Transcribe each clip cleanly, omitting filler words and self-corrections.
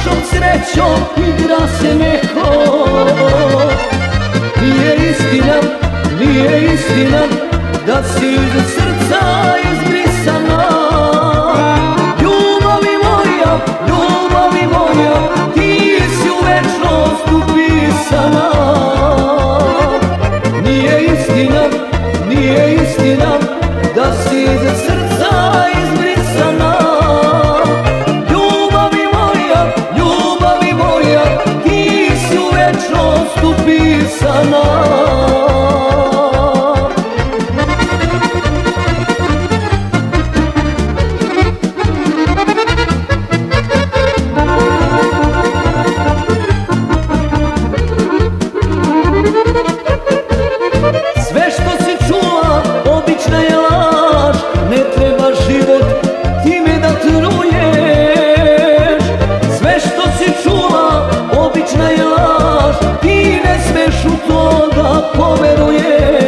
našom srećom igra se neko. Nije istina da si iz srca izbrisana. Ljubavi moja, ti si u večnost upisana. Nije istina da si iz srca izbrisana. Ljubavi moja, ti si u večnost upisana. Sve što si čula obična je laž, ne treba život time da truješ. Sve što si čula obična je laž, ti ne smeš u to da poveruješ.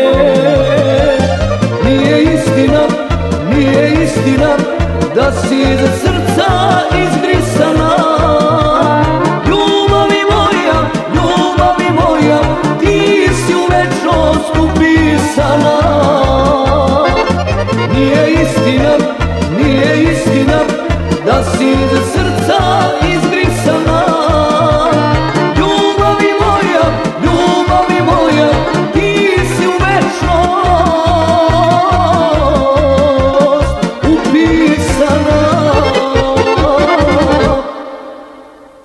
Nije istina da si iz srca izbrisana. Ljubavi moja, ti si u večnost upisana. Nije istina da si iz srca izbrisana. Ljubavi moja, ti si u večnost upisana.